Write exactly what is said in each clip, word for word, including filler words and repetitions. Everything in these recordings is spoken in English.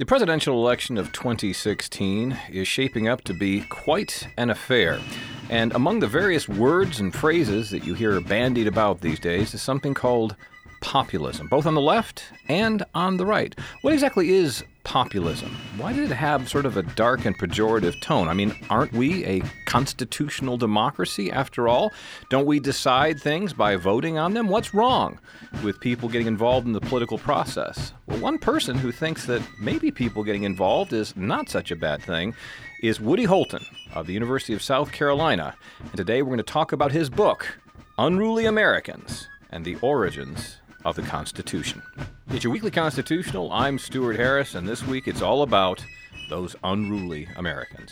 The presidential election of twenty sixteen is shaping up to be quite an affair. And among the various words and phrases that you hear bandied about these days is something called populism, both on the left and on the right. What exactly is populism? Why did it have sort of a dark and pejorative tone? I mean, aren't we a constitutional democracy after all? Don't we decide things by voting on them? What's wrong with people getting involved in the political process? Well, one person who thinks that maybe people getting involved is not such a bad thing is Woody Holton of the University of South Carolina. And today we're going to talk about his book, Unruly Americans and the Origins of the Constitution. It's your Weekly Constitutional. I'm Stuart Harris, and this week it's all about those unruly Americans.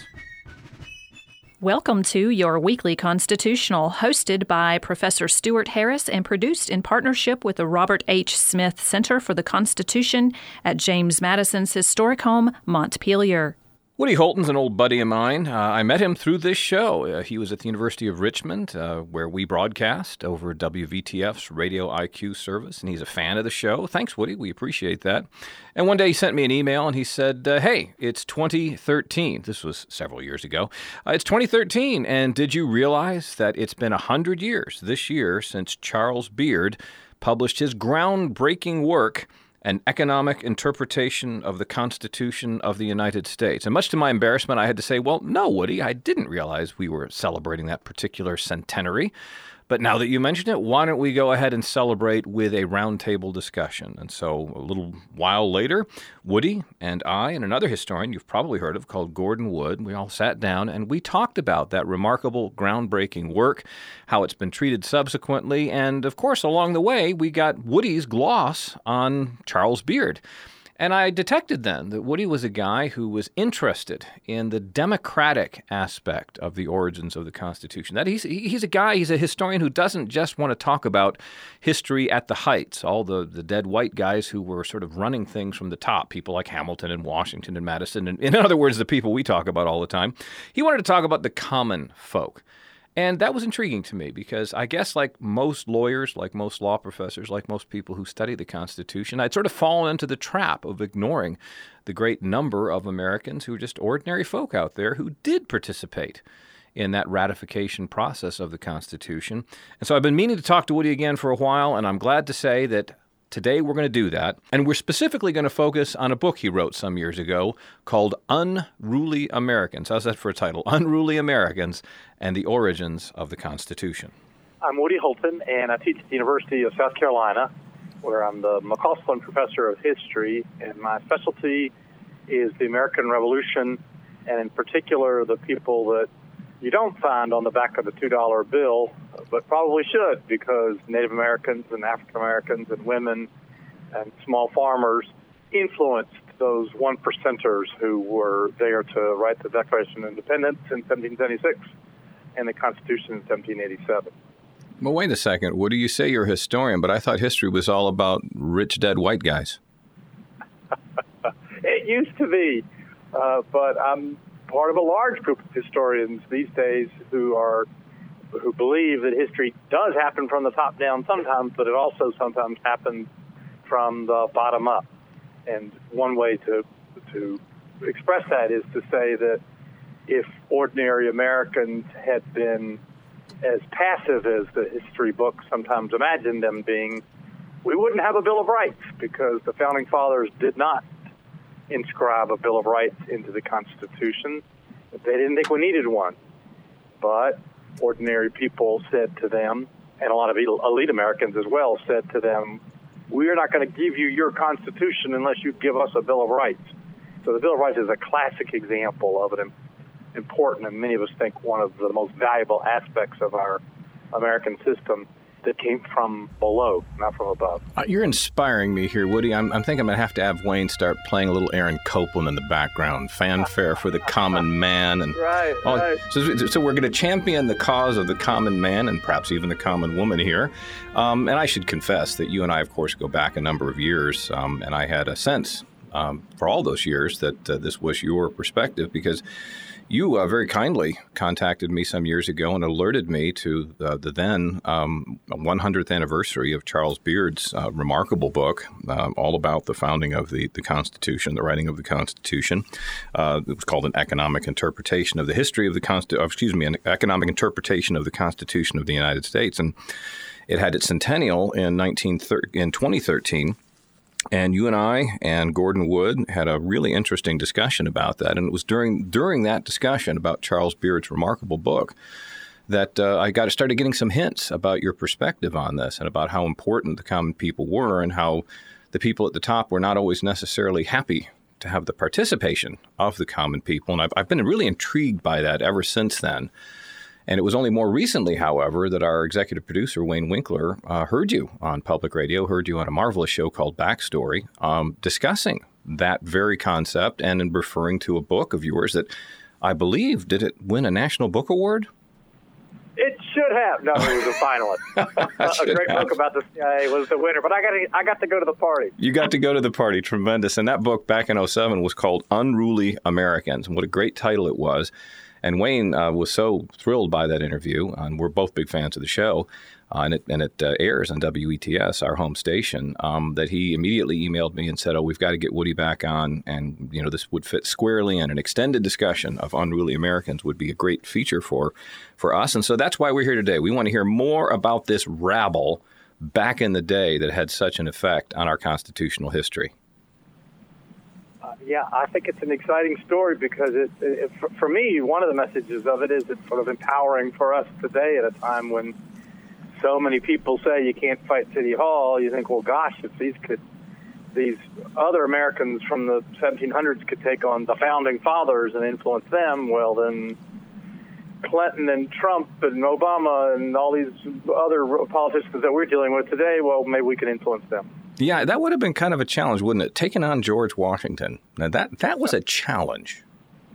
Welcome to your Weekly Constitutional, hosted by Professor Stuart Harris and produced in partnership with the Robert H. Smith Center for the Constitution at James Madison's historic home, Montpelier. Woody Holton's an old buddy of mine. Uh, I met him through this show. Uh, he was at the University of Richmond, uh, where we broadcast over W V T F's Radio I Q service, and he's a fan of the show. Thanks, Woody. We appreciate that. And one day he sent me an email, and he said, uh, hey, it's twenty thirteen. This was several years ago. Uh, it's twenty thirteen, and did you realize that it's been one hundred years this year since Charles Beard published his groundbreaking work, An Economic Interpretation of the Constitution of the United States? And much to my embarrassment, I had to say, well, no, Woody, I didn't realize we were celebrating that particular centenary. But now that you mention it, why don't we go ahead and celebrate with a roundtable discussion? And so a little while later, Woody and I and another historian you've probably heard of called Gordon Wood, we all sat down and we talked about that remarkable, groundbreaking work, how it's been treated subsequently, and of course, along the way, we got Woody's gloss on Charles Beard. And I detected then that Woody was a guy who was interested in the democratic aspect of the origins of the Constitution. That he's he's a guy, he's a historian who doesn't just want to talk about history at the heights, all the, the dead white guys who were sort of running things from the top, people like Hamilton and Washington and Madison, and in other words, the people we talk about all the time. He wanted to talk about the common folk. And that was intriguing to me because I guess like most lawyers, like most law professors, like most people who study the Constitution, I'd sort of fallen into the trap of ignoring the great number of Americans who are just ordinary folk out there who did participate in that ratification process of the Constitution. And so I've been meaning to talk to Woody again for a while, and I'm glad to say that today we're going to do that, and we're specifically going to focus on a book he wrote some years ago called Unruly Americans. How's that for a title? Unruly Americans and the Origins of the Constitution. I'm Woody Holton, and I teach at the University of South Carolina, where I'm the McCausland Professor of History, and my specialty is the American Revolution, and in particular the people that you don't find on the back of the two dollar bill, but probably should, because Native Americans and African Americans and women and small farmers influenced those one percenters who were there to write the Declaration of Independence in seventeen seventy-six and the Constitution in seventeen eighty-seven. Well, wait a second. What do you say you're a historian, but I thought history was all about rich, dead white guys. It used to be, uh, but I'm part of a large group of historians these days who are who believe that history does happen from the top down sometimes, but it also sometimes happens from the bottom up. And one way to to express that is to say that if ordinary Americans had been as passive as the history books sometimes imagine them being, we wouldn't have a Bill of Rights, because the Founding Fathers did not inscribe a Bill of Rights into the Constitution. They didn't think we needed one. But ordinary people said to them, and a lot of elite Americans as well, said to them, we're not going to give you your Constitution unless you give us a Bill of Rights. So the Bill of Rights is a classic example of an important, and many of us think one of the most valuable aspects of our American system that came from below, not from above. Uh, you're inspiring me here, Woody. I'm, I'm thinking I'm going to have to have Wayne start playing a little Aaron Copland in the background, fanfare for the common man. And right, oh, right. So, so we're going to champion the cause of the common man and perhaps even the common woman here. Um, and I should confess that you and I, of course, go back a number of years, um, and I had a sense um, for all those years that uh, this was your perspective, because You uh, very kindly contacted me some years ago and alerted me to uh, the then um, one hundredth anniversary of Charles Beard's uh, remarkable book, uh, all about the founding of the, the Constitution, the writing of the Constitution. Uh, it was called An Economic Interpretation of the History of the Constitution, excuse me, An Economic Interpretation of the Constitution of the United States. And it had its centennial in nineteen in twenty thirteen. And you and I and Gordon Wood had a really interesting discussion about that. And it was during during that discussion about Charles Beard's remarkable book that uh, I got started getting some hints about your perspective on this and about how important the common people were and how the people at the top were not always necessarily happy to have the participation of the common people. And I've, I've been really intrigued by that ever since then. And it was only more recently, however, that our executive producer, Wayne Winkler, uh, heard you on public radio, heard you on a marvelous show called Backstory, um, discussing that very concept and in referring to a book of yours that I believe, did it win a National Book Award? It should have. No, it was a finalist. A great have. book about the C I A was the winner, but I got to, I got to go to the party. You got to go to the party. Tremendous. And that book back in oh seven was called Unruly Americans. And what a great title it was. And Wayne uh, was so thrilled by that interview, and we're both big fans of the show, uh, and it, and it uh, airs on W E T S, our home station, um, that he immediately emailed me and said, oh, we've got to get Woody back on, and you know this would fit squarely, and an extended discussion of Unruly Americans would be a great feature for, for us. And so that's why we're here today. We want to hear more about this rabble back in the day that had such an effect on our constitutional history. Yeah, I think it's an exciting story because it, it, for, for me, one of the messages of it is it's sort of empowering for us today at a time when so many people say you can't fight City Hall. You think, well, gosh, if these could, these other Americans from the seventeen hundreds could take on the founding fathers and influence them, well, then Clinton and Trump and Obama and all these other politicians that we're dealing with today, well, maybe we can influence them. Yeah, that would have been kind of a challenge, wouldn't it? Taking on George Washington. Now, that, that was a challenge.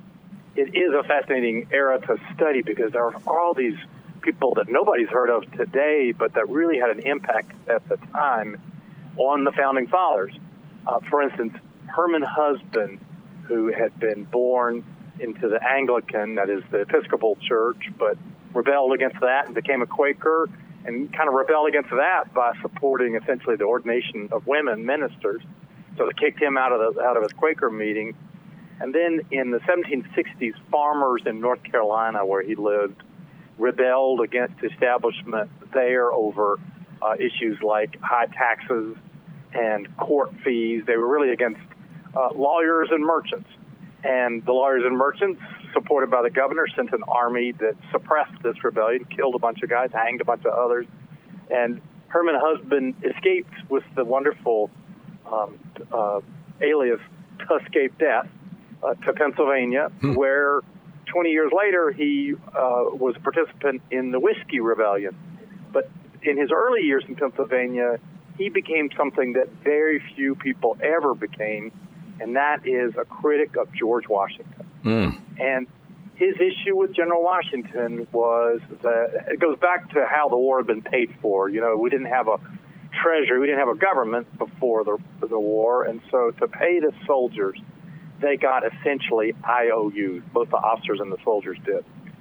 It is a fascinating era to study because there are all these people that nobody's heard of today, but that really had an impact at the time on the Founding Fathers. Uh, for instance, Herman Husband, who had been born into the Anglican, that is the Episcopal Church, but rebelled against that and became a Quaker, and kind of rebelled against that by supporting essentially the ordination of women ministers. So they kicked him out of the, out of his Quaker meeting. And then in the seventeen sixties, farmers in North Carolina, where he lived, rebelled against the establishment there over uh, issues like high taxes and court fees. They were really against uh, lawyers and merchants. And the lawyers and merchants, supported by the governor, sent an army that suppressed this rebellion, killed a bunch of guys, hanged a bunch of others. And Herman Husband escaped with the wonderful um, uh, alias Escape Death uh, to Pennsylvania, hmm. where twenty years later he uh, was a participant in the Whiskey Rebellion. But in his early years in Pennsylvania, he became something that very few people ever became, and that is a critic of George Washington. Mm. And his issue with General Washington was that it goes back to how the war had been paid for. You know, we didn't have a treasury, we didn't have a government before the, the war, and so to pay the soldiers, they got essentially I O Us, both the officers and the soldiers did.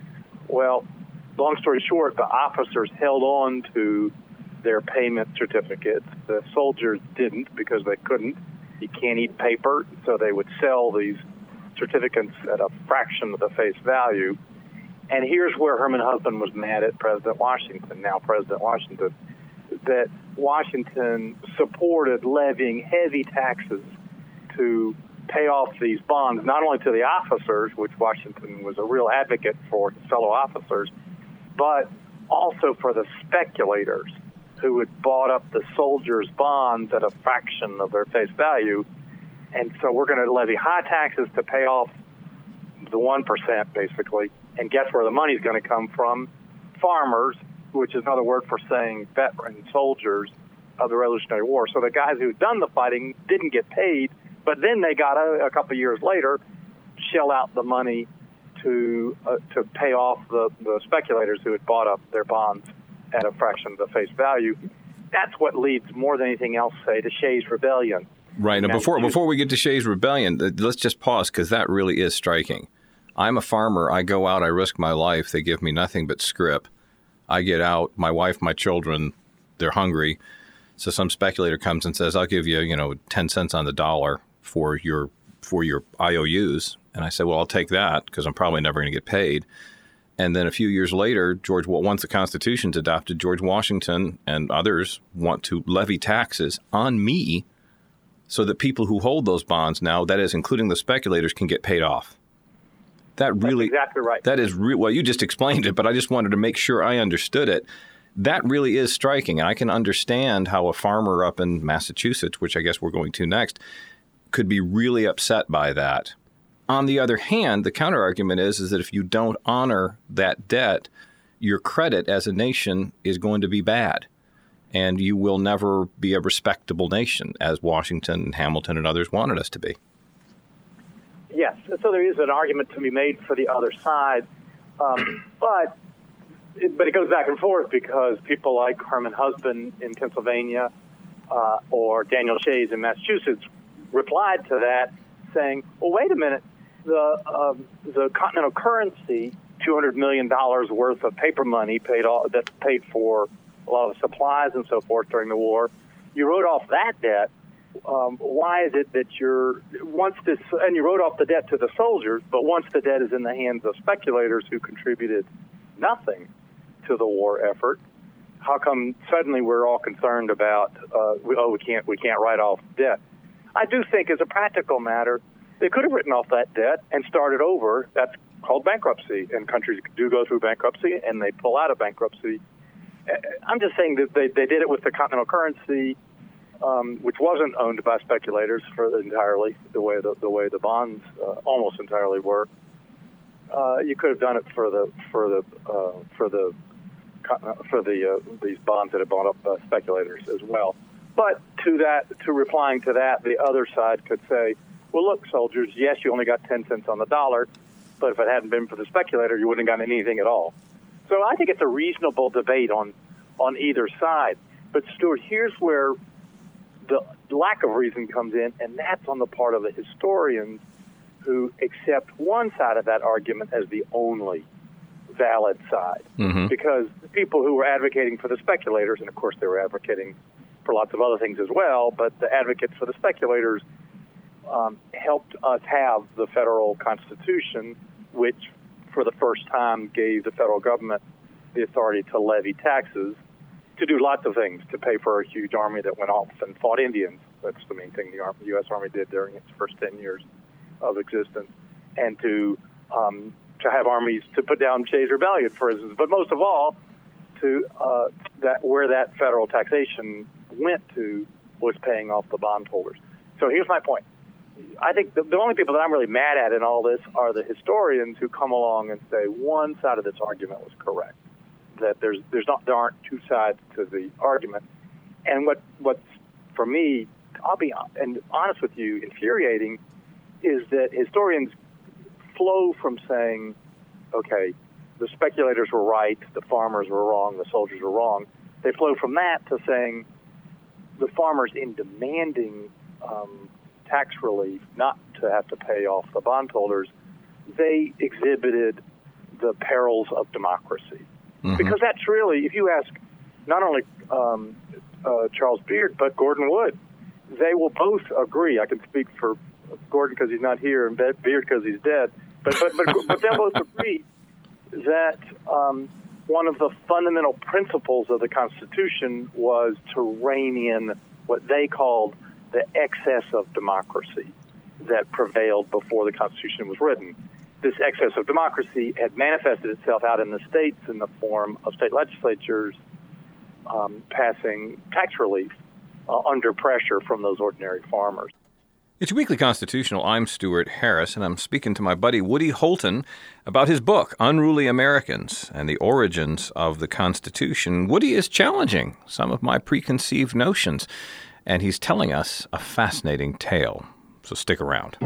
Well, long story short, the officers held on to their payment certificates. The soldiers didn't because they couldn't. You can't eat paper, so they would sell these certificates at a fraction of the face value. And here's where Herman Husband was mad at President Washington, now President Washington, that Washington supported levying heavy taxes to pay off these bonds, not only to the officers, which Washington was a real advocate for his fellow officers, but also for the speculators who had bought up the soldiers' bonds at a fraction of their face value. And so we're going to levy high taxes to pay off the one percent, basically. And guess where the money's going to come from? Farmers, which is another word for saying veteran soldiers of the Revolutionary War. So the guys who had done the fighting didn't get paid, but then they got, a, a couple of years later, shell out the money to uh, to pay off the, the speculators who had bought up their bonds at a fraction of the face value. That's what leads more than anything else, say, to Shays' Rebellion. Right. Now, before before we get to Shays' Rebellion, let's just pause because that really is striking. I'm a farmer. I go out. I risk my life. They give me nothing but scrip. I get out. My wife, my children, they're hungry. So some speculator comes and says, I'll give you, you know, ten cents on the dollar for your for your I O Us. And I said, well, I'll take that because I'm probably never going to get paid. And then a few years later, George, once the Constitution's adopted, George Washington and others want to levy taxes on me so that people who hold those bonds now, that is, including the speculators, can get paid off. That really, That's exactly right. That is re- well, you just explained it, but I just wanted to make sure I understood it. That really is striking. I can understand how a farmer up in Massachusetts, which I guess we're going to next, could be really upset by that. On the other hand, the counterargument is, is that if you don't honor that debt, your credit as a nation is going to be bad, and you will never be a respectable nation, as Washington and Hamilton and others wanted us to be. Yes, so there is an argument to be made for the other side, um, but it, but it goes back and forth because people like Herman Husband in Pennsylvania uh, or Daniel Shays in Massachusetts replied to that, saying, "Well, wait a minute, the um, the continental currency, two hundred million dollars worth of paper money paid all that paid for a lot of supplies and so forth during the war. You wrote off that debt." Um, why is it that you're once this and you wrote off the debt to the soldiers, but once the debt is in the hands of speculators who contributed nothing to the war effort, how come suddenly we're all concerned about uh, we, oh we can't we can't write off debt? I do think as a practical matter they could have written off that debt and started over. That's called bankruptcy, and countries do go through bankruptcy and they pull out of bankruptcy. I'm just saying that they, they did it with the continental currency. Um, which wasn't owned by speculators for entirely the way the, the way the bonds uh, almost entirely were. Uh, you could have done it for the for the uh, for the for the uh, these bonds that have bought up uh, speculators as well. But to that, to replying to that, the other side could say, "Well, look, soldiers, yes, you only got ten cents on the dollar, but if it hadn't been for the speculator, you wouldn't have gotten anything at all." So I think it's a reasonable debate on on either side. But Stuart, here's where the lack of reason comes in, and that's on the part of the historians who accept one side of that argument as the only valid side. Mm-hmm. Because the people who were advocating for the speculators, and of course they were advocating for lots of other things as well, but the advocates for the speculators um, helped us have the federal Constitution, which for the first time gave the federal government the authority to levy taxes, to do lots of things, to pay for a huge army that went off and fought Indians. That's the main thing the U S Army did during its first ten years of existence, and to um, to have armies to put down Shays' Rebellion, for instance. But most of all, to uh, that where that federal taxation went to was paying off the bondholders. So here's my point. I think the, the only people that I'm really mad at in all this are the historians who come along and say one side of this argument was correct. That there's there's not there aren't two sides to the argument, and what what's for me, I'll be and honest with you, infuriating, is that historians flow from saying, okay, the speculators were right, the farmers were wrong, the soldiers were wrong. They flow from that to saying the farmers, in demanding um, tax relief, not to have to pay off the bondholders, they exhibited the perils of democracy. Mm-hmm. Because that's really, if you ask not only um, uh, Charles Beard, but Gordon Wood, they will both agree. I can speak for Gordon because he's not here and Beard because he's dead. But but but, but they'll both agree that um, one of the fundamental principles of the Constitution was to rein in what they called the excess of democracy that prevailed before the Constitution was written. This excess of democracy had manifested itself out in the states in the form of state legislatures um, passing tax relief uh, under pressure from those ordinary farmers. It's Weekly Constitutional. I'm Stuart Harris, and I'm speaking to my buddy Woody Holton about his book, Unruly Americans and the Origins of the Constitution. Woody is challenging some of my preconceived notions, and he's telling us a fascinating tale. So stick around.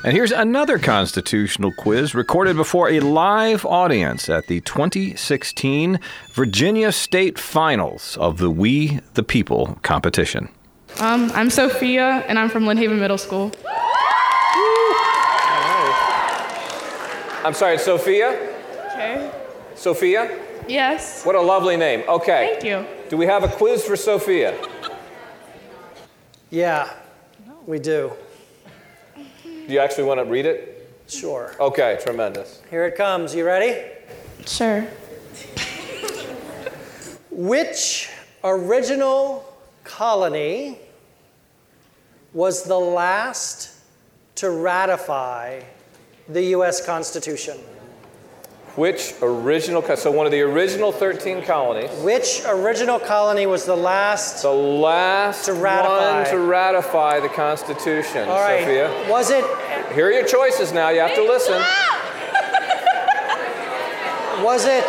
And here's another constitutional quiz recorded before a live audience at the twenty sixteen Virginia State Finals of the We the People competition. Um, I'm Sophia, and I'm from Lynn Haven Middle School. I'm sorry, it's Sophia? Okay. Sophia? Yes. What a lovely name. Okay. Thank you. Do we have a quiz for Sophia? Yeah, we do. Do you actually want to read it? Sure. Okay, tremendous. Here it comes. You ready? Sure. Which original colony was the last to ratify the U S Constitution? Which original, so one of the original thirteen colonies. Which original colony was the last The last to ratify. one to ratify the Constitution, All right. Sophia. Was it Here are your choices now. You have to listen. was it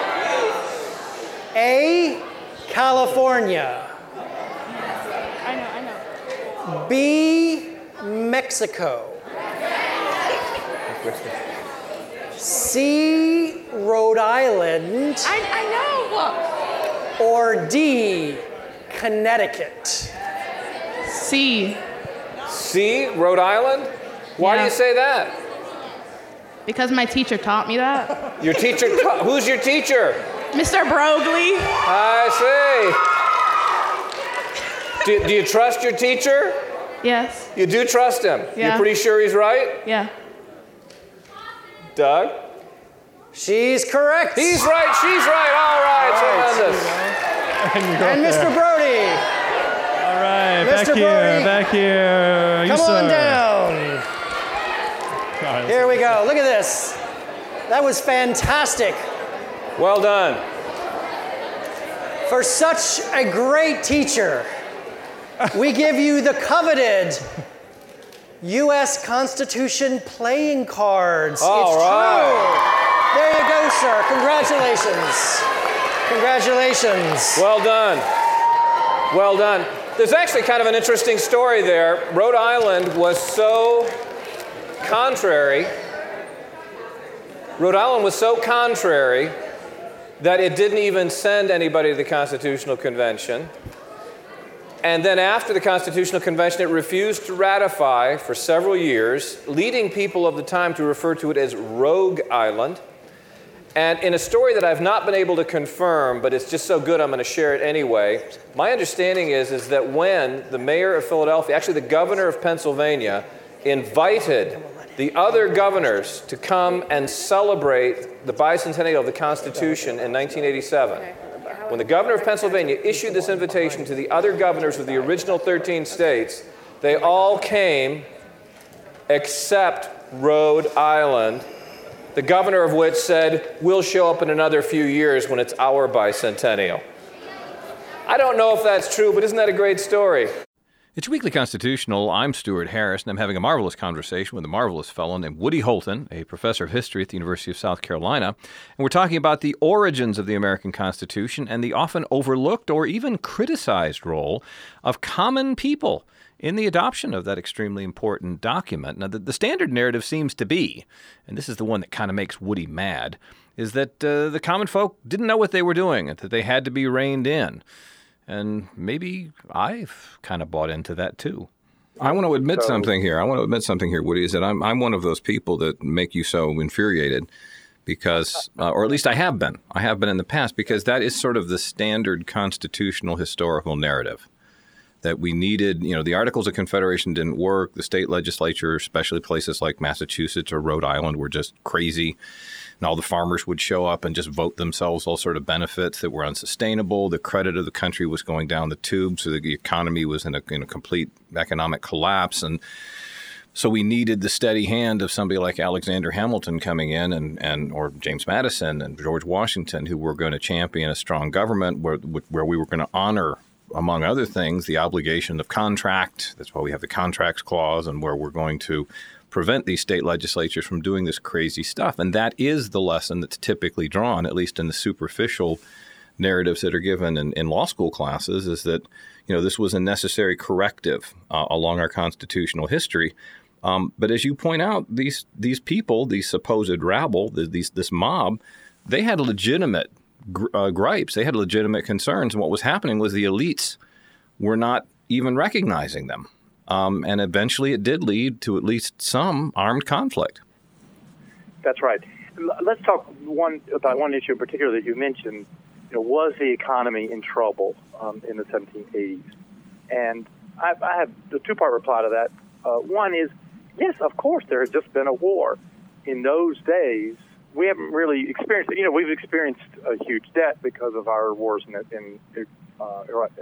A, California, I know, I know. B, Mexico, C, Rhode Island, I, I know. or D, Connecticut? C. C, Rhode Island? Why do Yeah. you say that? Because my teacher taught me that. Your teacher, who's your teacher? Mister Brogley. I see. Do, do you trust your teacher? Yes. You do trust him? Yeah. You're pretty sure he's right? Yeah. Doug? She's correct. He's right, she's right. All right, tremendous. And Mister Brody, All right, Mister back here, Brody, back here. You, come sir. on down. All right, Here we go. Look at this. That was fantastic. Well done. For such a great teacher, we give you the coveted U S Constitution playing cards. All it's right. true. There you go, sir. Congratulations. Congratulations. Well done. Well done. There's actually kind of an interesting story there. Rhode Island was so contrary. Rhode Island was so contrary that it didn't even send anybody to the Constitutional Convention. And then after the Constitutional Convention, it refused to ratify for several years, leading people of the time to refer to it as Rogue Island. And in a story that I've not been able to confirm, but it's just so good I'm going to share it anyway, my understanding is, is that when the mayor of Philadelphia, actually the governor of Pennsylvania, invited the other governors to come and celebrate the bicentennial of the Constitution in nineteen eighty-seven, when the governor of Pennsylvania issued this invitation to the other governors of the original thirteen states, they all came except Rhode Island, the governor of which said, we'll show up in another few years when it's our bicentennial. I don't know if that's true, but isn't that a great story? It's Weekly Constitutional. I'm Stuart Harris, and I'm having a marvelous conversation with a marvelous fellow named Woody Holton, a professor of history at the University of South Carolina. And we're talking about the origins of the American Constitution and the often overlooked or even criticized role of common people in the adoption of that extremely important document. Now, the, the standard narrative seems to be, and this is the one that kind of makes Woody mad, is that uh, the common folk didn't know what they were doing, and that they had to be reined in. And maybe I've kind of bought into that too. I want to admit so, something here. I want to admit something here, Woody, is that I'm I'm one of those people that make you so infuriated because, uh, or at least I have been. I have been in the past because that is sort of the standard constitutional historical narrative. That we needed, you know, the Articles of Confederation didn't work. The state legislature, especially places like Massachusetts or Rhode Island, were just crazy. And all the farmers would show up and just vote themselves all sort of benefits that were unsustainable. The credit of the country was going down the tube, so the economy was in a, in a complete economic collapse. And so we needed the steady hand of somebody like Alexander Hamilton coming in and, and or James Madison and George Washington, who were going to champion a strong government where, where we were going to honor, among other things, the obligation of contract. That's why we have the Contracts Clause, and where we're going to prevent these state legislatures from doing this crazy stuff. And that is the lesson that's typically drawn, at least in the superficial narratives that are given in, in law school classes, is that, you know, this was a necessary corrective uh, along our constitutional history. Um, but as you point out, these these people, these supposed rabble, these this mob, they had legitimate gr- uh, gripes. They had legitimate concerns. And what was happening was the elites were not even recognizing them. Um, and eventually it did lead to at least some armed conflict. That's right. Let's talk one about one issue in particular that you mentioned. You know, was the economy in trouble um, in the seventeen eighties? And I, I have the two-part reply to that. Uh, one is, yes, of course, there has just been a war. In those days, we haven't really experienced it. You know, we've experienced a huge debt because of our wars in, in uh,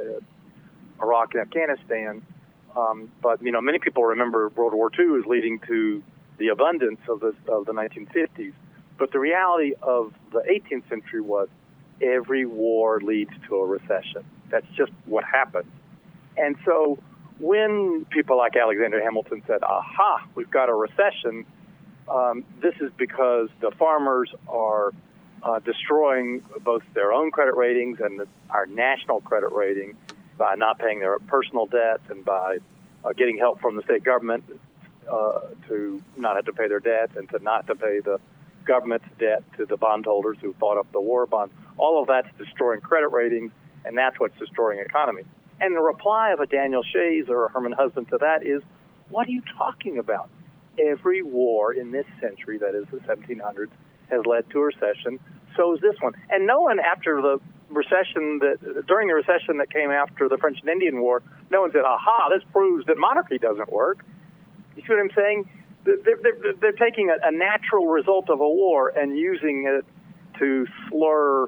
Iraq and Afghanistan. Um, but, you know, many people remember World War Two as leading to the abundance of the, of the nineteen fifties. But the reality of the eighteenth century was every war leads to a recession. That's just what happened. And so when people like Alexander Hamilton said, aha, we've got a recession, um, this is because the farmers are uh, destroying both their own credit ratings and the, our national credit rating by not paying their personal debts and by uh, getting help from the state government uh, to not have to pay their debts and to not to pay the government's debt to the bondholders who bought up the war bonds. All of that's destroying credit ratings, and that's what's destroying economy. And the reply of a Daniel Shays or a Herman Husband to that is, what are you talking about? Every war in this century, that is the seventeen hundreds, has led to a recession. So is this one. And no one after the recession, that during the recession that came after the French and Indian War, no one said, aha, this proves that monarchy doesn't work. You see what I'm saying? They're, they're, they're taking a, a natural result of a war and using it to slur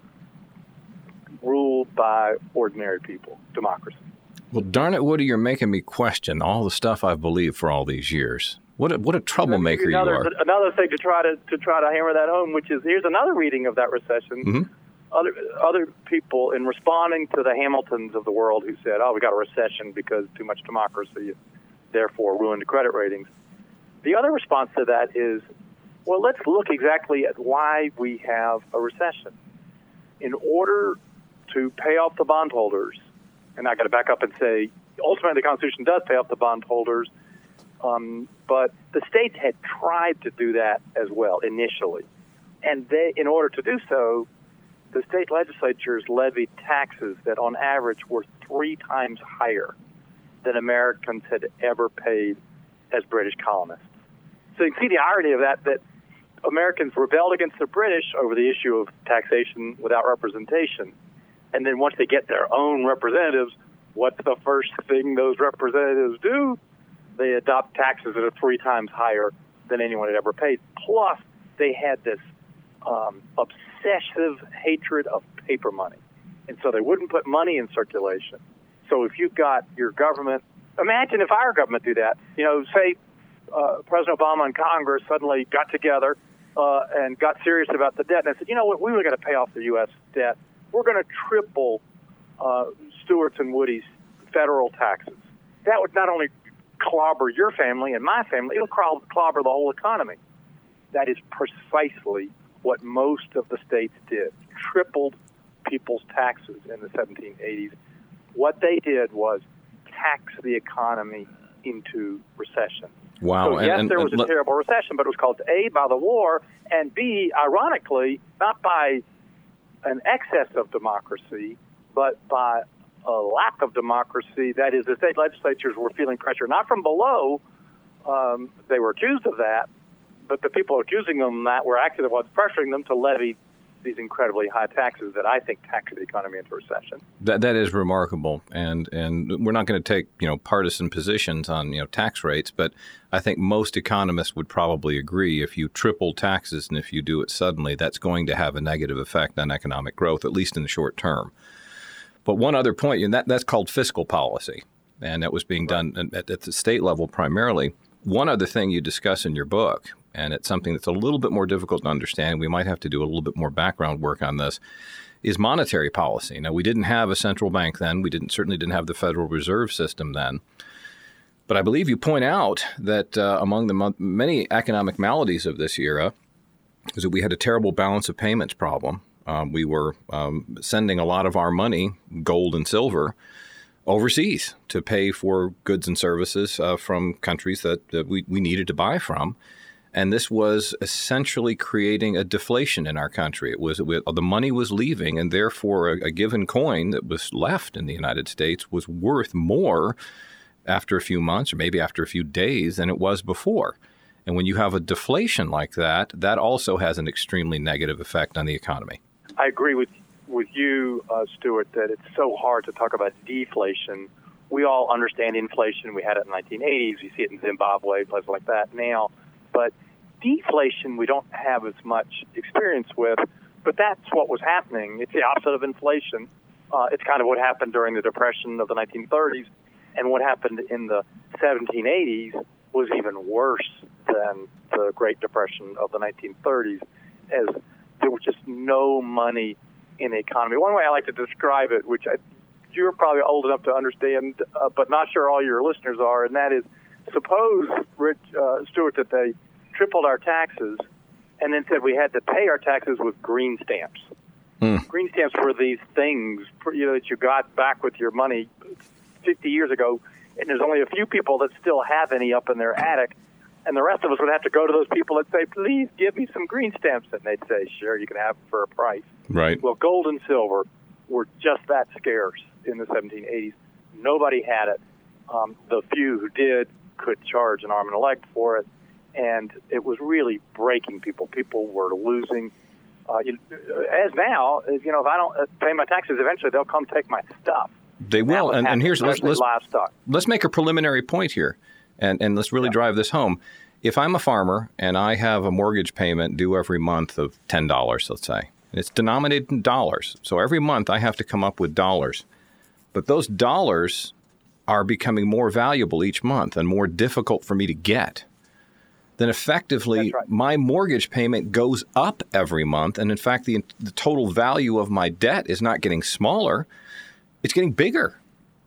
rule by ordinary people, democracy. Well, darn it, Woody, you're making me question all the stuff I've believed for all these years. What a, what a troublemaker another, you are. Another thing to try to to try to hammer that home, which is here's another reading of that recession. Mm-hmm. Other other people, in responding to the Hamiltons of the world who said, oh, we got a recession because too much democracy, therefore ruined credit ratings. The other response to that is, well, let's look exactly at why we have a recession. In order to pay off the bondholders, and I got to back up and say, ultimately the Constitution does pay off the bondholders, um, but the states had tried to do that as well initially. And they, in order to do so, the state legislatures levied taxes that on average were three times higher than Americans had ever paid as British colonists. So you can see the irony of that, that Americans rebelled against the British over the issue of taxation without representation. And then once they get their own representatives, what's the first thing those representatives do? They adopt taxes that are three times higher than anyone had ever paid. Plus, they had this um, obsessive hatred of paper money. And so they wouldn't put money in circulation. So if you've got your government, imagine if our government do that. You know, say uh, President Obama and Congress suddenly got together uh, and got serious about the debt. And they said, you know what, we were going to pay off the U S debt. We're going to triple uh, Stewart's and Woody's federal taxes. That would not only clobber your family and my family, it'll clobber the whole economy. That is precisely what most of the states did, tripled people's taxes in the seventeen eighties. What they did was tax the economy into recession. Wow. So, and, yes, and, there was and, a terrible recession, but it was caused, A, by the war, and B, ironically, not by an excess of democracy, but by a lack of democracy. That is, the state legislatures were feeling pressure, not from below. Um, they were accused of that, but the people accusing them of that were actually the ones pressuring them to levy these incredibly high taxes that I think tax the economy into recession. That that is remarkable, and and we're not going to take you know partisan positions on you know tax rates, but I think most economists would probably agree if you triple taxes and if you do it suddenly, that's going to have a negative effect on economic growth, at least in the short term. But one other point, and that that's called fiscal policy, and that was being Right. done at, at the state level primarily. One other thing you discuss in your book, and it's something that's a little bit more difficult to understand, we might have to do a little bit more background work on this, is monetary policy. Now, we didn't have a central bank then. We didn't certainly didn't have the Federal Reserve System then. But I believe you point out that uh, among the mo- many economic maladies of this era is that we had a terrible balance of payments problem. Um, we were um, sending a lot of our money, gold and silver, overseas to pay for goods and services uh, from countries that, that we, we needed to buy from. And this was essentially creating a deflation in our country. It was it, the money was leaving, and therefore a, a given coin that was left in the United States was worth more after a few months or maybe after a few days than it was before. And when you have a deflation like that, that also has an extremely negative effect on the economy. I agree with with you, uh, Stuart, that it's so hard to talk about deflation. We all understand inflation. We had it in the nineteen eighties. You see it in Zimbabwe, places like that now. But deflation we don't have as much experience with, but that's what was happening. It's the opposite of inflation. Uh, it's kind of what happened during the Depression of the nineteen thirties, and what happened in the seventeen eighties was even worse than the Great Depression of the nineteen thirties, as there was just no money in the economy. One way I like to describe it, which I, you're probably old enough to understand, uh, but not sure all your listeners are, and that is, suppose, Rich uh, Stuart, that they tripled our taxes and then said we had to pay our taxes with green stamps. Hmm. Green stamps were these things, you know, that you got back with your money fifty years ago, and there's only a few people that still have any up in their attic, and the rest of us would have to go to those people and say, please give me some green stamps, and they'd say, sure, you can have them for a price. Right. Well, gold and silver were just that scarce in the seventeen eighties. Nobody had it. Um, the few who did could charge an arm and a leg for it, and it was really breaking people. People were losing. Uh, you, as now, you know, if I don't pay my taxes, eventually they'll come take my stuff. They will, and, and here's let's let's, livestock. let's make a preliminary point here, and and let's really yeah. drive this home. If I'm a farmer and I have a mortgage payment due every month of ten dollars, let's say, and it's denominated in dollars, so every month I have to come up with dollars, but those dollars are becoming more valuable each month and more difficult for me to get, then effectively right. my mortgage payment goes up every month. And in fact, the, the total value of my debt is not getting smaller, it's getting bigger.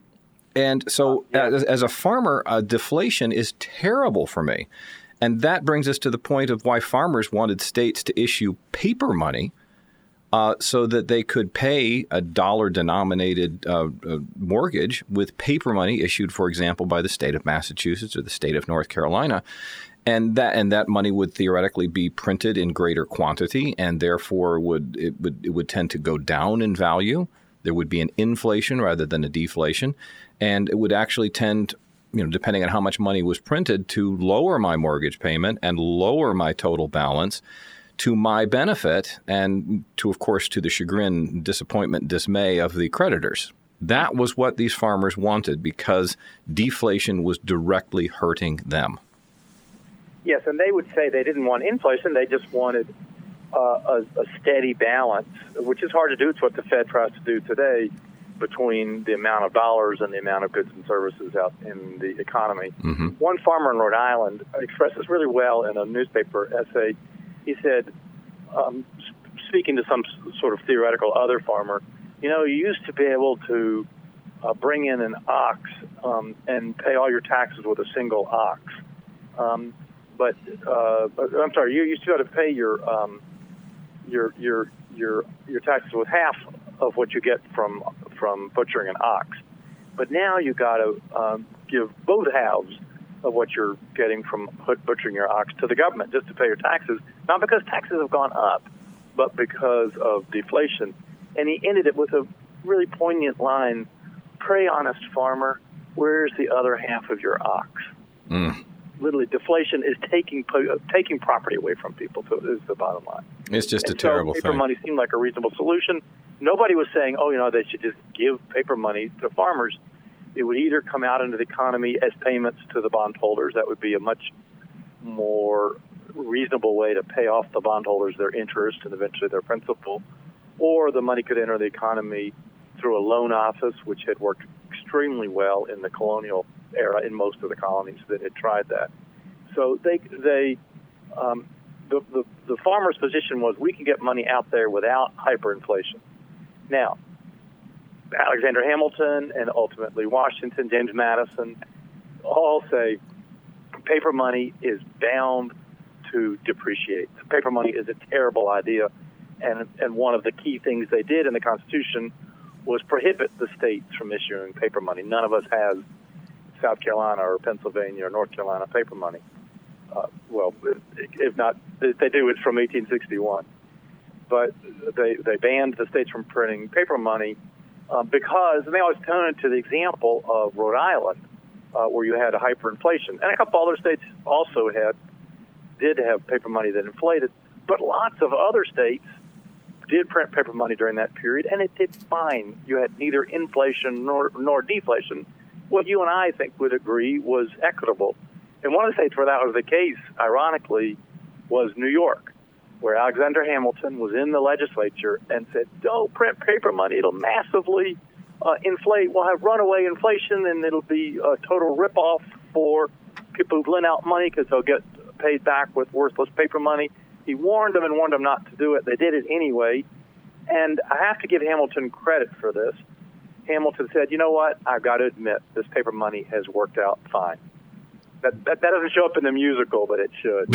And so yeah. as, as a farmer, uh, deflation is terrible for me. And that brings us to the point of why farmers wanted states to issue paper money Uh, so that they could pay a dollar-denominated uh, uh, mortgage with paper money issued, for example, by the state of Massachusetts or the state of North Carolina, and that and that money would theoretically be printed in greater quantity, and therefore would it would it would tend to go down in value. There would be an inflation rather than a deflation, and it would actually tend, you know, depending on how much money was printed, to lower my mortgage payment and lower my total balance, to my benefit, and to, of course, to the chagrin, disappointment, dismay of the creditors. That was what these farmers wanted because deflation was directly hurting them. Yes, and they would say they didn't want inflation. They just wanted uh, a, a steady balance, which is hard to do. It's what the Fed tries to do today between the amount of dollars and the amount of goods and services out in the economy. Mm-hmm. One farmer in Rhode Island expressed this really well in a newspaper essay. He said, um, speaking to some sort of theoretical other farmer, you know, you used to be able to uh, bring in an ox um, and pay all your taxes with a single ox. Um, but, uh, but I'm sorry, you used to be able to pay your um, your your your your taxes with half of what you get from from butchering an ox. But now you got to um, give both halves of what you're getting from butchering your ox to the government just to pay your taxes, not because taxes have gone up, but because of deflation. And he ended it with a really poignant line, pray, honest farmer, where's the other half of your ox? Mm. Literally, deflation is taking taking property away from people, so is the bottom line. It's just and a terrible so paper thing. Paper money seemed like a reasonable solution. Nobody was saying, oh, you know, they should just give paper money to farmers. It would either come out into the economy as payments to the bondholders. That would be a much more reasonable way to pay off the bondholders their interest and eventually their principal. Or the money could enter the economy through a loan office, which had worked extremely well in the colonial era in most of the colonies that had tried that. So they, they, um, the, the, the farmer's position was we can get money out there without hyperinflation. Now, Alexander Hamilton and ultimately Washington, James Madison, all say paper money is bound to depreciate. Paper money is a terrible idea, and and one of the key things they did in the Constitution was prohibit the states from issuing paper money. None of us has South Carolina or Pennsylvania or North Carolina paper money. Uh, well, if not, if they do, it's from eighteen sixty-one. But they they banned the states from printing paper money uh, because, and they always pointed to the example of Rhode Island, uh, where you had a hyperinflation. And a couple other states also had, did have paper money that inflated, but lots of other states did print paper money during that period, and it did fine. You had neither inflation nor, nor deflation. What you and I think would agree was equitable. And one of the states where that was the case, ironically, was New York, where Alexander Hamilton was in the legislature and said, don't print paper money. It'll massively uh, inflate. We'll have runaway inflation, and it'll be a total ripoff for people who lend out money because they'll get paid back with worthless paper money. He warned them and warned them not to do it. They did it anyway. And I have to give Hamilton credit for this. Hamilton said, you know what? I've got to admit, this paper money has worked out fine. That, that, that doesn't show up in the musical, but it should.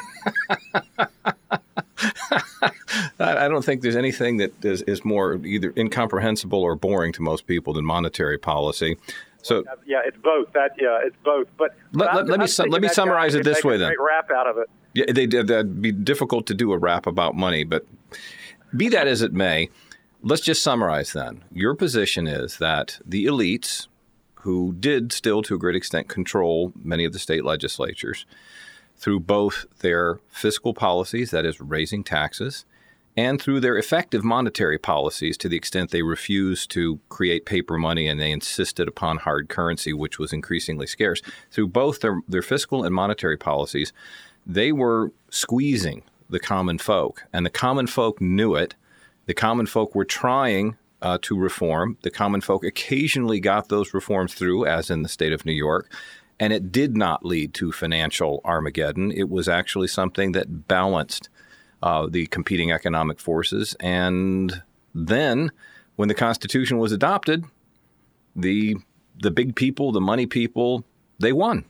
I don't think there's anything that is, is more either incomprehensible or boring to most people than monetary policy. So yeah, it's both. That yeah, it's both. But let, let, let me su- let me summarize it this way then. Make a rap out of it. Yeah, they did. That'd be difficult to do a rap about money, but be that as it may, let's just summarize then. Your position is that the elites, who did still to a great extent control many of the state legislatures through both their fiscal policies, that is raising taxes, and through their effective monetary policies to the extent they refused to create paper money and they insisted upon hard currency, which was increasingly scarce. Through both their, their fiscal and monetary policies, they were squeezing the common folk, and the common folk knew it. The common folk were trying uh, to reform. The common folk occasionally got those reforms through, as in the state of New York, and it did not lead to financial Armageddon. It was actually something that balanced uh, the competing economic forces. And then, when the Constitution was adopted, the the big people, the money people, they won.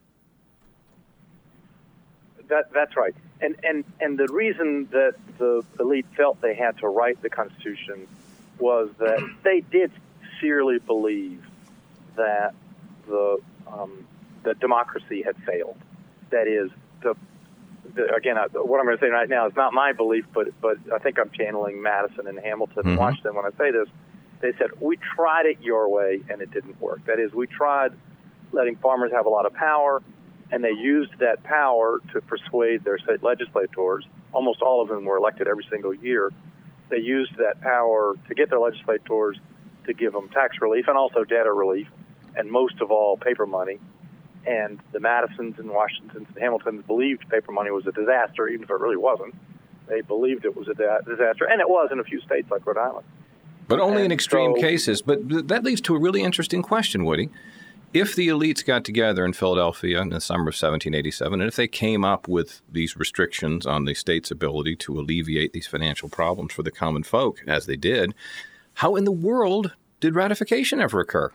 That, that's right. And, and and the reason that the elite felt they had to write the Constitution was that they did sincerely believe that the um, that democracy had failed. That is, the, the again, I, what I'm going to say right now is not my belief, but but I think I'm channeling Madison and Hamilton and mm-hmm. Washington when I say this. They said, we tried it your way, and it didn't work. That is, we tried letting farmers have a lot of power, and they used that power to persuade their state legislators. Almost all of them were elected every single year. They used that power to get their legislators to give them tax relief and also debtor relief, and most of all, paper money. And the Madisons and Washingtons and Hamiltons believed paper money was a disaster, even if it really wasn't. They believed it was a da- disaster, and it was in a few states like Rhode Island. But only and in extreme so, cases. But that leads to a really interesting question, Woody. If the elites got together in Philadelphia in the summer of seventeen eighty-seven, and if they came up with these restrictions on the state's ability to alleviate these financial problems for the common folk, as they did, how in the world did ratification ever occur?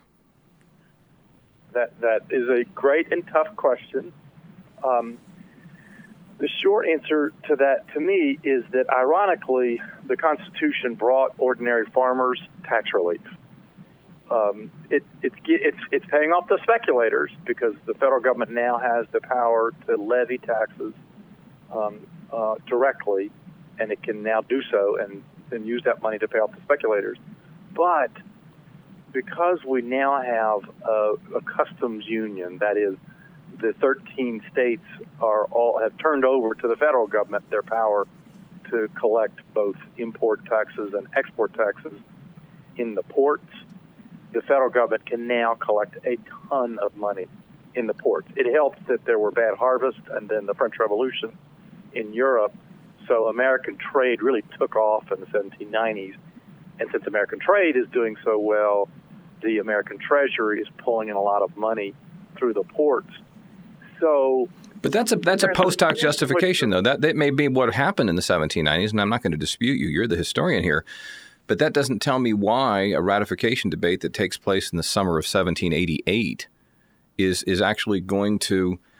That that is a great and tough question. Um, the short answer to that, to me, is that ironically, the Constitution brought ordinary farmers tax relief. Um, it, it, it's it's paying off the speculators because the federal government now has the power to levy taxes um, uh, directly, and it can now do so and then use that money to pay off the speculators. But because we now have a, a customs union, that is, the thirteen states are all have turned over to the federal government their power to collect both import taxes and export taxes in the ports. The federal government can now collect a ton of money in the ports. It helps that there were bad harvests and then the French Revolution in Europe. So American trade really took off in the seventeen nineties. And since American trade is doing so well, the American Treasury is pulling in a lot of money through the ports. So, but that's a that's a post hoc justification, though. That that may be what happened in the seventeen nineties, and I'm not going to dispute you. You're the historian here. But that doesn't tell me why a ratification debate that takes place in the summer of seventeen eighty-eight is is actually going to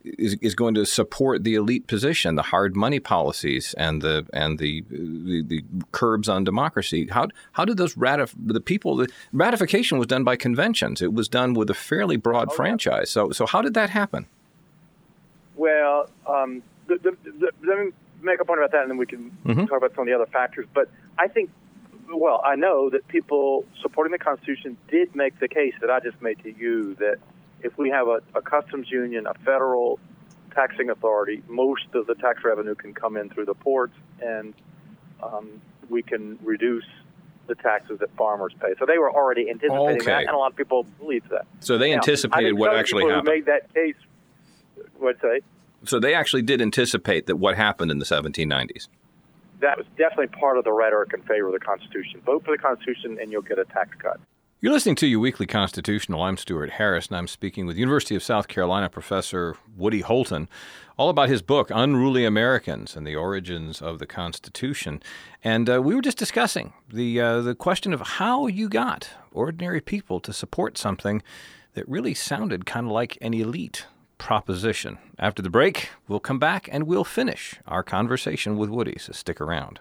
is, is going to support the elite position, the hard money policies, and the and the the, the curbs on democracy. How how did those ratif- the people the ratification was done by conventions? It was done with a fairly broad oh, franchise. So so how did that happen? Well, um, the, the, the, let me make a point about that, and then we can mm-hmm. talk about some of the other factors. But I think, well, I know that people supporting the Constitution did make the case that I just made to you, that if we have a, a customs union, a federal taxing authority, most of the tax revenue can come in through the ports, and um, we can reduce the taxes that farmers pay. So they were already anticipating okay. that, and a lot of people believe that. So they now, anticipated what actually people happened. Who made that case, what'd say? So they actually did anticipate that what happened in the seventeen nineties. That was definitely part of the rhetoric in favor of the Constitution. Vote for the Constitution, and you'll get a tax cut. You're listening to Your Weekly Constitutional. I'm Stuart Harris, and I'm speaking with University of South Carolina professor Woody Holton, all about his book, Unruly Americans and the Origins of the Constitution. And uh, we were just discussing the uh, the question of how you got ordinary people to support something that really sounded kind of like an elite proposition. After the break, we'll come back and we'll finish our conversation with Woody, so stick around.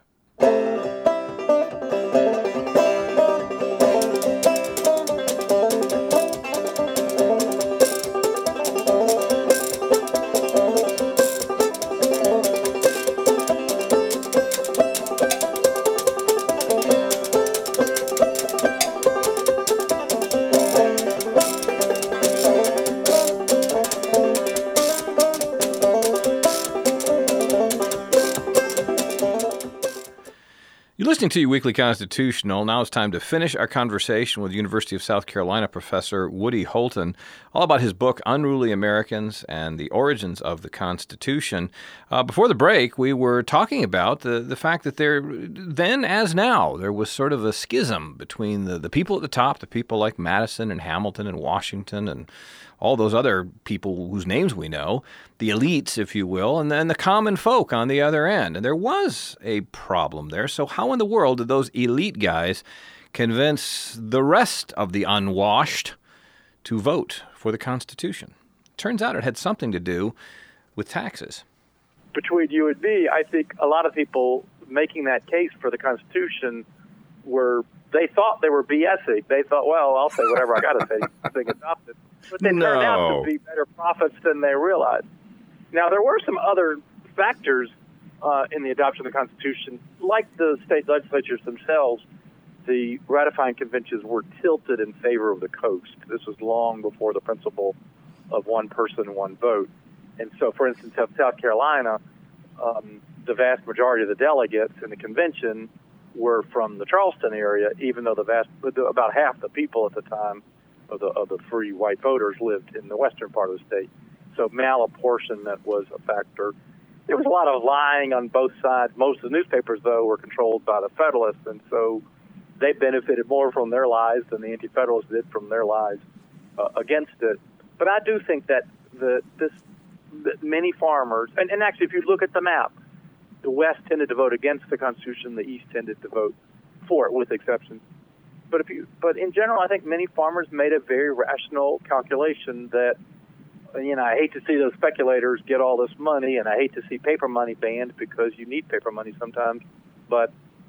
Listening to Your Weekly Constitutional, now it's time to finish our conversation with University of South Carolina professor Woody Holton, all about his book, Unruly Americans and the Origins of the Constitution. Uh, before the break, we were talking about the, the fact that there, then as now, there was sort of a schism between the, the people at the top, the people like Madison and Hamilton and Washington and all those other people whose names we know, the elites, if you will, and then the common folk on the other end. And there was a problem there. So how in the world did those elite guys convince the rest of the unwashed to vote for the Constitution? Turns out it had something to do with taxes. Between you and me, I think a lot of people making that case for the Constitution were, they thought they were BSing. They thought, well, I'll say whatever I got to say, thing adopted. But they no. turned out to be better prophets than they realized. Now, there were some other factors uh, in the adoption of the Constitution, like the state legislatures themselves. The ratifying conventions were tilted in favor of the coast. This was long before the principle of one person, one vote. And so, for instance, in South Carolina, um, the vast majority of the delegates in the convention were from the Charleston area, even though the vast, about half the people at the time of the of the free white voters lived in the western part of the state. So malapportionment was a factor. There was a lot of lying on both sides. Most of the newspapers, though, were controlled by the Federalists, and so they benefited more from their lies than the Anti-Federalists did from their lies uh, against it. But I do think that the this that many farmers, and, and actually if you look at the map, the West tended to vote against the Constitution, the East tended to vote for it, with exceptions. But if you, but in general, I think many farmers made a very rational calculation that, you know, I hate to see those speculators get all this money, and I hate to see paper money banned because you need paper money sometimes, but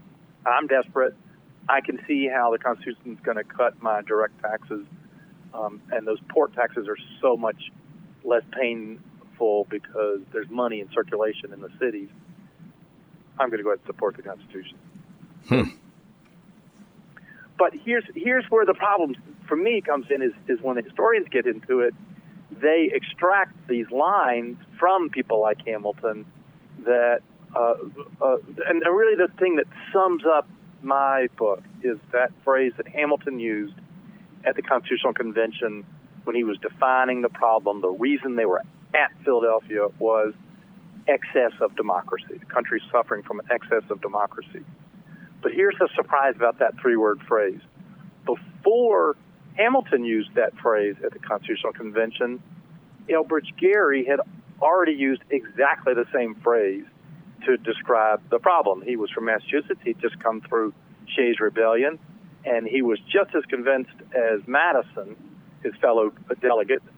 I'm desperate. I can see how the Constitution is going to cut my direct taxes, um, and those port taxes are so much less painful because there's money in circulation in the cities. I'm going to go ahead and support the Constitution. Hmm. But here's here's where the problem for me comes in is, is when the historians get into it, they extract these lines from people like Hamilton that, uh, uh, and really the thing that sums up my book is that phrase that Hamilton used at the Constitutional Convention when he was defining the problem. The reason they were at Philadelphia was excess of democracy. The country's suffering from an excess of democracy. But here's the surprise about that three-word phrase. Before Hamilton used that phrase at the Constitutional Convention, Elbridge Gerry had already used exactly the same phrase to describe the problem. He was from Massachusetts. He'd just come through Shays' Rebellion, and he was just as convinced as Madison, his fellow delegate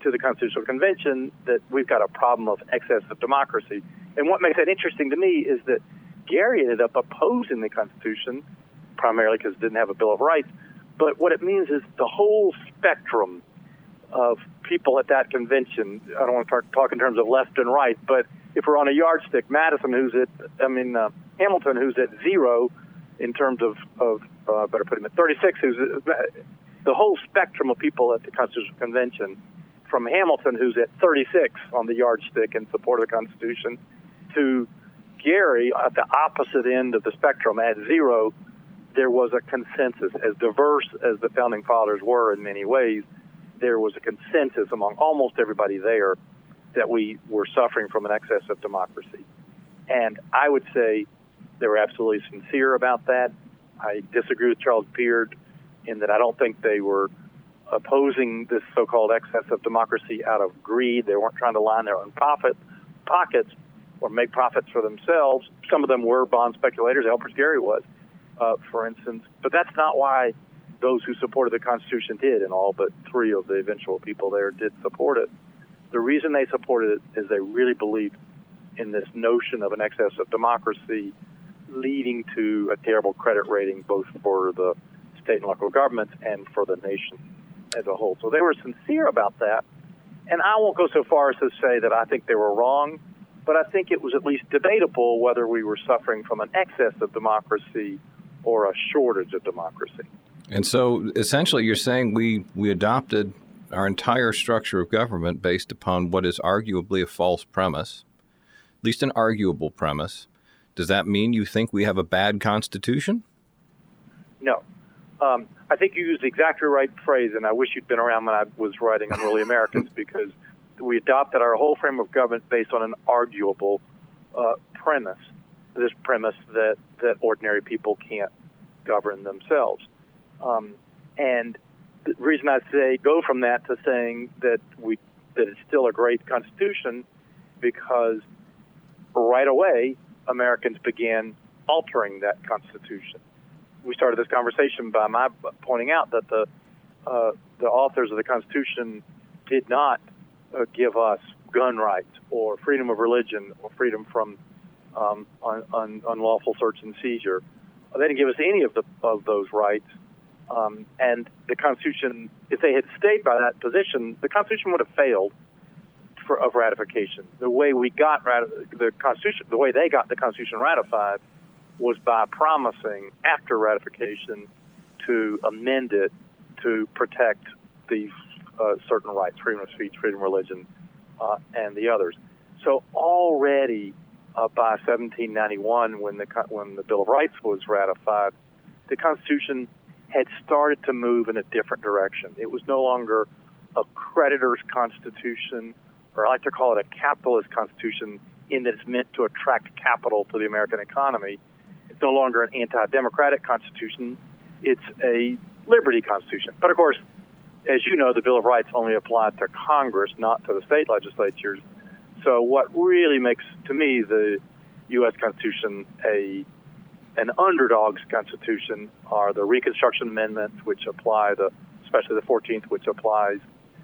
to the Constitutional Convention that we've got a problem of excessive democracy. And what makes that interesting to me is that Gary ended up opposing the Constitution, primarily because it didn't have a Bill of Rights. But what it means is the whole spectrum of people at that convention, I don't want to talk, talk in terms of left and right, but if we're on a yardstick, Madison, who's at, I mean, uh, Hamilton, who's at zero in terms of, of uh, better put him at thirty-six, who's uh, the whole spectrum of people at the Constitutional Convention, from Hamilton, who's at thirty-six on the yardstick in support of the Constitution, to Gary at the opposite end of the spectrum at zero, there was a consensus. As diverse as the Founding Fathers were in many ways, there was a consensus among almost everybody there that we were suffering from an excess of democracy. And I would say they were absolutely sincere about that. I disagree with Charles Beard in that I don't think they were opposing this so-called excess of democracy out of greed. They weren't trying to line their own profit pockets or make profits for themselves. Some of them were bond speculators. Alfred Gary was, uh, for instance. But that's not why those who supported the Constitution did, and all but three of the eventual people there did support it. The reason they supported it is they really believed in this notion of an excess of democracy leading to a terrible credit rating both for the state and local governments and for the nation as a whole. So they were sincere about that. And I won't go so far as to say that I think they were wrong, but I think it was at least debatable whether we were suffering from an excess of democracy or a shortage of democracy. And so essentially you're saying we, we adopted our entire structure of government based upon what is arguably a false premise, at least an arguable premise. Does that mean you think we have a bad Constitution? No. Um, I think you used the exactly right phrase, and I wish you'd been around when I was writing on Early Americans, because we adopted our whole frame of government based on an arguable uh, premise, this premise that, that ordinary people can't govern themselves. Um, and the reason I say go from that to saying that we that it's still a great Constitution, because right away Americans began altering that Constitution. We started this conversation by my pointing out that the uh, the authors of the Constitution did not uh, give us gun rights or freedom of religion or freedom from um, un, un, unlawful search and seizure. They didn't give us any of the of those rights. Um, and the Constitution, if they had stayed by that position, the Constitution would have failed for, of ratification. The way we got rati- the Constitution, the way they got the Constitution ratified, was by promising after ratification to amend it to protect these uh, certain rights: freedom of speech, freedom of religion, uh, and the others. So already uh, by seventeen ninety-one, when the when the Bill of Rights was ratified, the Constitution had started to move in a different direction. It was no longer a creditor's constitution, or I like to call it a capitalist constitution, in that it's meant to attract capital to the American economy. It's no longer an anti-democratic constitution. It's a liberty constitution. But of course, as you know, the Bill of Rights only applied to Congress, not to the state legislatures. So what really makes, to me, the U S Constitution a an underdog's constitution are the Reconstruction Amendments, which apply the, especially the fourteenth, which applies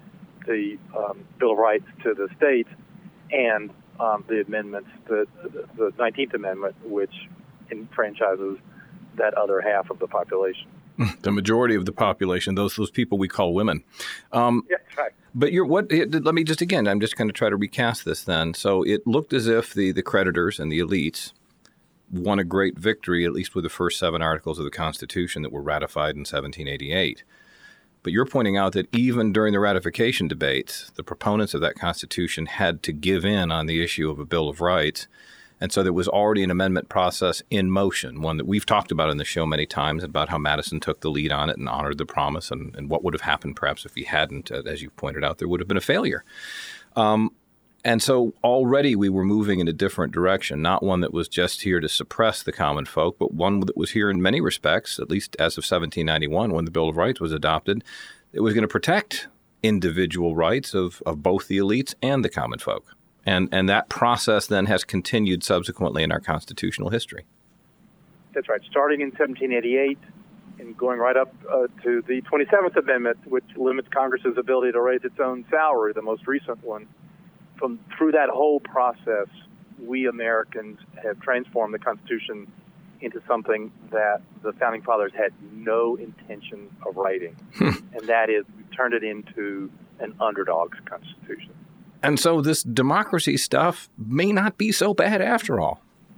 the um, Bill of Rights to the states, and um, the amendments, the, the nineteenth Amendment, which enfranchises that other half of the population. The majority of the population, those those people we call women. Um, yeah, that's right. But you're what? Let me just again. I'm just going to try to recast this. Then, so it looked as if the the creditors and the elites won a great victory, at least with the first seven articles of the Constitution that were ratified in seventeen eighty-eight. But you're pointing out that even during the ratification debates, the proponents of that Constitution had to give in on the issue of a Bill of Rights. And so there was already an amendment process in motion, one that we've talked about in the show many times, about how Madison took the lead on it and honored the promise, and, and what would have happened perhaps if he hadn't. As you pointed out, there would have been a failure. Um, And so already we were moving in a different direction, not one that was just here to suppress the common folk, but one that was here in many respects, at least as of seventeen ninety-one, when the Bill of Rights was adopted. It was going to protect individual rights of, of both the elites and the common folk. And and that process then has continued subsequently in our constitutional history. That's right. Starting in seventeen eighty-eight, and going right up uh, to the twenty-seventh Amendment, which limits Congress's ability to raise its own salary, the most recent one. From through that whole process, we Americans have transformed the Constitution into something that the Founding Fathers had no intention of writing, and that is we turned it into an underdog's Constitution. And so this democracy stuff may not be so bad after all.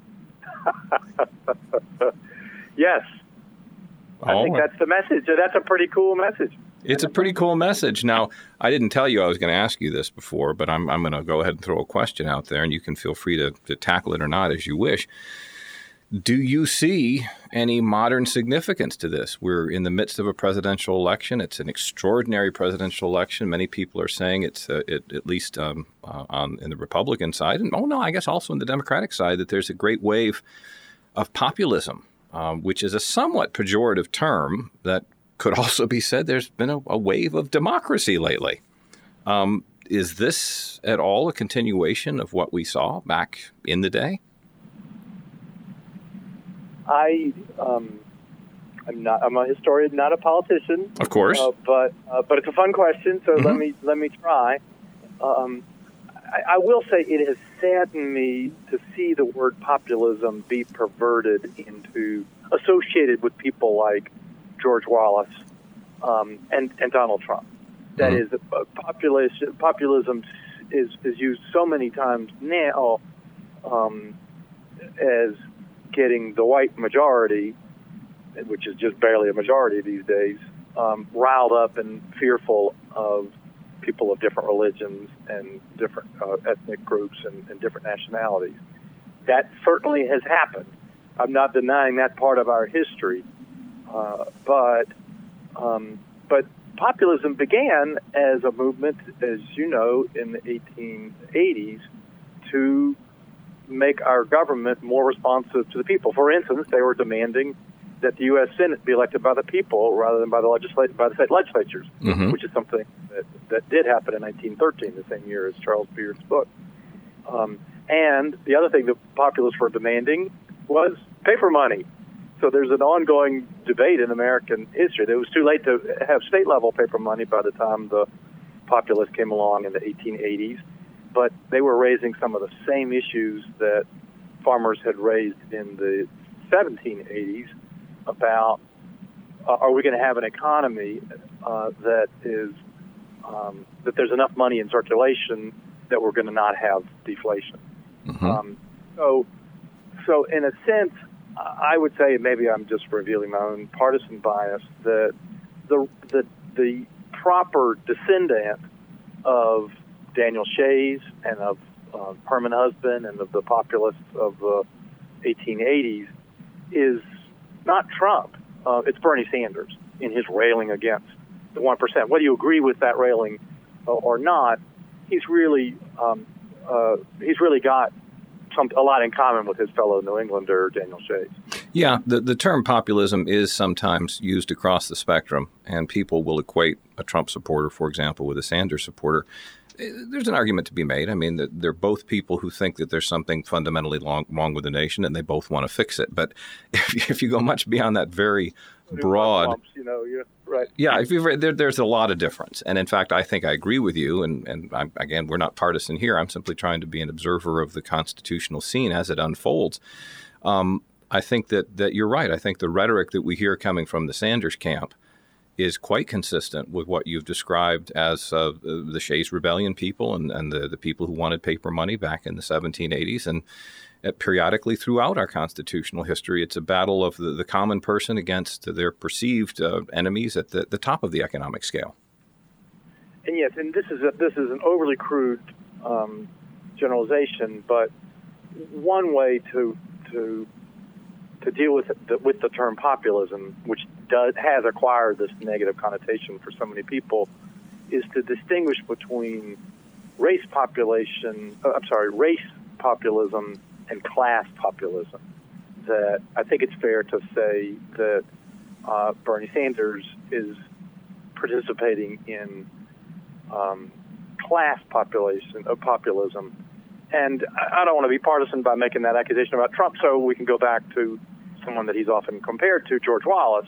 Yes. I all think right. That's the message. That's a pretty cool message. It's a pretty cool message. Now, I didn't tell you I was going to ask you this before, but I'm, I'm going to go ahead and throw a question out there, and you can feel free to, to tackle it or not as you wish. Do you see any modern significance to this? We're in the midst of a presidential election. It's an extraordinary presidential election. Many people are saying it's uh, it, at least um, uh, on in the Republican side, and oh no, I guess also in the Democratic side, that there's a great wave of populism, um, which is a somewhat pejorative term that could also be said there's been a, a wave of democracy lately. Um, is this at all a continuation of what we saw back in the day? I, um, I'm not. I'm a historian, not a politician. Of course, uh, but uh, but it's a fun question. So mm-hmm. let me let me try. Um, I, I will say it has saddened me to see the word populism be perverted into associated with people like George Wallace um, and and Donald Trump. That mm-hmm. is, uh, population populism is is used so many times now um, as getting the white majority, which is just barely a majority these days, um, riled up and fearful of people of different religions and different uh, ethnic groups and, and different nationalities. That certainly has happened. I'm not denying that part of our history, uh, but um, but populism began as a movement, as you know, in the eighteen eighties to make our government more responsive to the people. For instance, they were demanding that the U S Senate be elected by the people rather than by the legislate by the state legislatures, mm-hmm. which is something that, that did happen in nineteen thirteen, the same year as Charles Beard's book. Um, and the other thing the populists were demanding was paper money. So there's an ongoing debate in American history. It was too late to have state-level paper money by the time the populists came along in the eighteen eighties. But they were raising some of the same issues that farmers had raised in the seventeen eighties about uh, are we going to have an economy uh, that is um, that there's enough money in circulation that we're going to not have deflation. Mm-hmm. Um, so, so in a sense, I would say, maybe I'm just revealing my own partisan bias, that the the the proper descendant of Daniel Shays and of uh, Herman Husband and of the populists of the eighteen eighties is not Trump. Uh, it's Bernie Sanders in his railing against the one percent. Whether you agree with that railing uh, or not, he's really um, uh, he's really got some, a lot in common with his fellow New Englander, Daniel Shays. Yeah, the, the term populism is sometimes used across the spectrum, and people will equate a Trump supporter, for example, with a Sanders supporter. There's an argument to be made. I mean, they're both people who think that there's something fundamentally long, wrong with the nation, and they both want to fix it. But if, if you go much beyond that very broad, lumps, you know, you're right. Yeah, if you've read, there, there's a lot of difference. And in fact, I think I agree with you. And, and I'm, again, we're not partisan here. I'm simply trying to be an observer of the constitutional scene as it unfolds. Um, I think that, that you're right. I think the rhetoric that we hear coming from the Sanders camp is quite consistent with what you've described as uh, the Shays Rebellion people and, and the, the people who wanted paper money back in the seventeen eighties. And uh, periodically throughout our constitutional history, it's a battle of the, the common person against their perceived uh, enemies at the, the top of the economic scale. And yes, and this is a, this is an overly crude um, generalization, but one way to to to deal with the, with the term populism, which does has acquired this negative connotation for so many people, is to distinguish between race population. Uh, I'm sorry, race populism and class populism. That I think it's fair to say that uh, Bernie Sanders is participating in um, class population uh, populism, and I, I don't want to be partisan by making that accusation about Trump. So we can go back to someone that he's often compared to, George Wallace,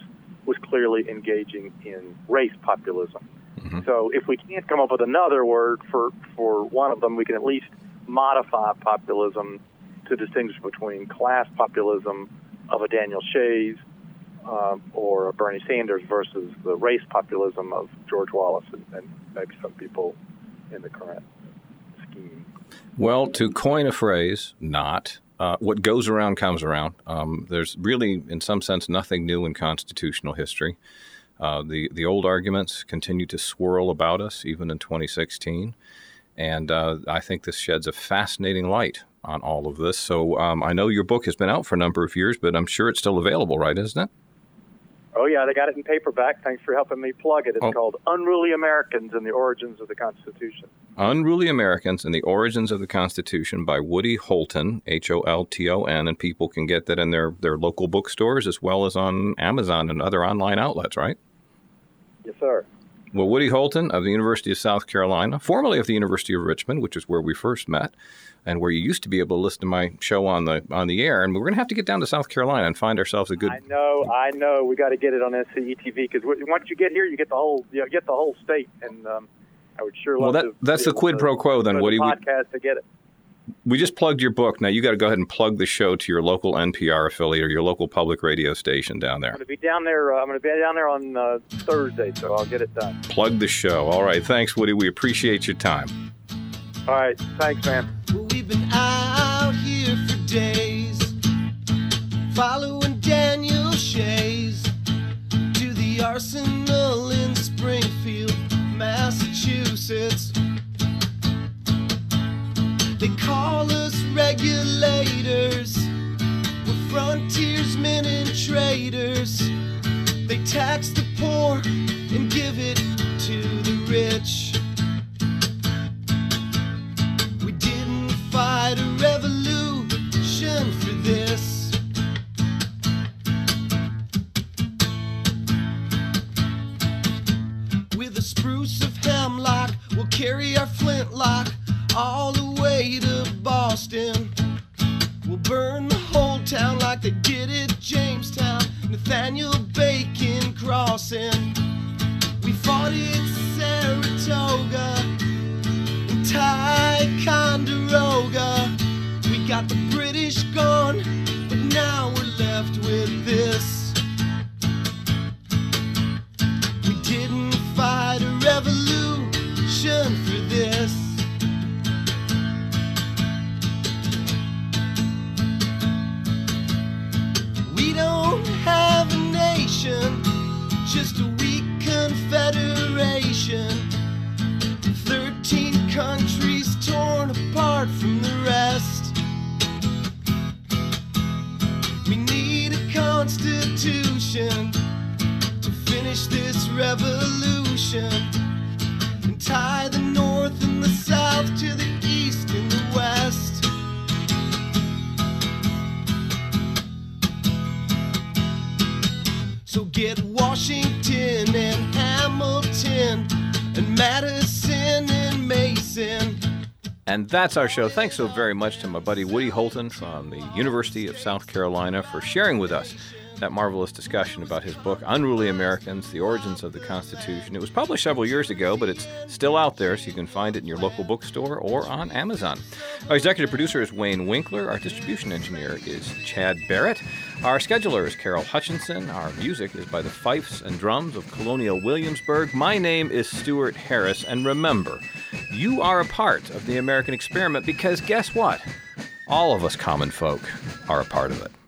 was clearly engaging in race populism. Mm-hmm. So if we can't come up with another word for, for one of them, we can at least modify populism to distinguish between class populism of a Daniel Shays um, or a Bernie Sanders versus the race populism of George Wallace and, and maybe some people in the current scheme. Well, to coin a phrase, not, uh, what goes around comes around. Um, there's really, in some sense, nothing new in constitutional history. Uh, the, the old arguments continue to swirl about us, even in twenty sixteen. And uh, I think this sheds a fascinating light on all of this. So um, I know your book has been out for a number of years, but I'm sure it's still available, right, isn't it? Oh, yeah, they got it in paperback. Thanks for helping me plug it. It's oh. called Unruly Americans and the Origins of the Constitution. Unruly Americans and the Origins of the Constitution by Woody Holton, H O L T O N, and people can get that in their, their local bookstores as well as on Amazon and other online outlets, right? Yes, sir. Well, Woody Holton of the University of South Carolina, formerly of the University of Richmond, which is where we first met, and where you used to be able to listen to my show on the on the air, and we're going to have to get down to South Carolina and find ourselves a good. I know, I know. We got to get it on S C E T V because once you get here, you get the whole, you get the whole state, and um, I would sure love well, that, to. that's the quid to, pro quo, then, Woody. The podcast to get it. We just plugged your book. Now you got to go ahead and plug the show to your local N P R affiliate or your local public radio station down there. I'm going to be down there. Uh, I'm going to be down there on uh, Thursday, so I'll get it done. Plug the show. All right. Thanks, Woody. We appreciate your time. All right. Thanks, man. Well, we've been out here for days, following Daniel Shays to the arsenal in Springfield, Massachusetts. They call us regulators, we're frontiersmen and traders. They tax the poor and give it to the rich. We didn't fight a revolution for this. With a spruce of hemlock, we'll carry our flintlock all the way to Boston. We'll burn the whole town like they did at Jamestown, Nathaniel Bacon Crossing. We fought at Saratoga and Ticonderoga. We got the British gone, but now we're left with this. We didn't fight a revolution for this. We don't have a nation, just a weak confederation. Thirteen countries torn apart from the rest. We need a constitution to finish this revolution and tie the North and the South to the East and the West. So get Washington and Hamilton and Madison and Mason. And that's our show. Thanks so very much to my buddy Woody Holton from the University of South Carolina for sharing with us that marvelous discussion about his book, Unruly Americans, The Origins of the Constitution. It was published several years ago, but it's still out there, so you can find it in your local bookstore or on Amazon. Our executive producer is Wayne Winkler. Our distribution engineer is Chad Barrett. Our scheduler is Carol Hutchinson. Our music is by the Fifes and Drums of Colonial Williamsburg. My name is Stuart Harris, and remember, you are a part of the American experiment because guess what? All of us common folk are a part of it.